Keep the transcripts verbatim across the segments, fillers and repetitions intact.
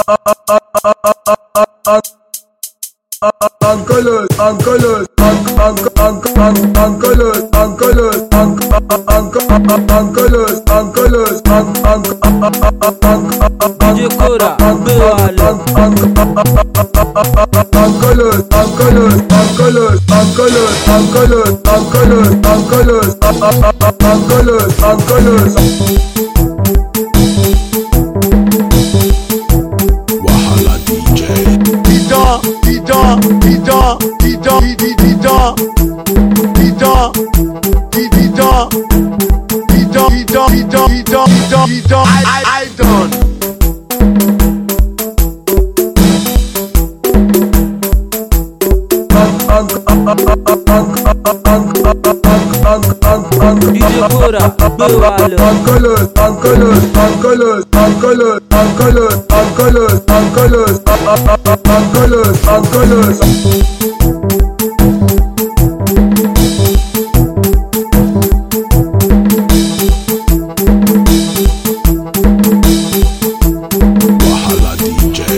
Uncle, uncle, uncle, uncle, uncle, uncle, uncle, D J Cora, Bewale. Wahala D J. Didon, didon, didon, didon, didon, didon, didon, didon, didon, didon, didon, didon, I, I, I done. D J Cora, Bewale. Wahala D J.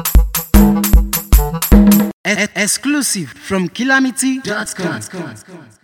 Exclusive from Calamity dot com.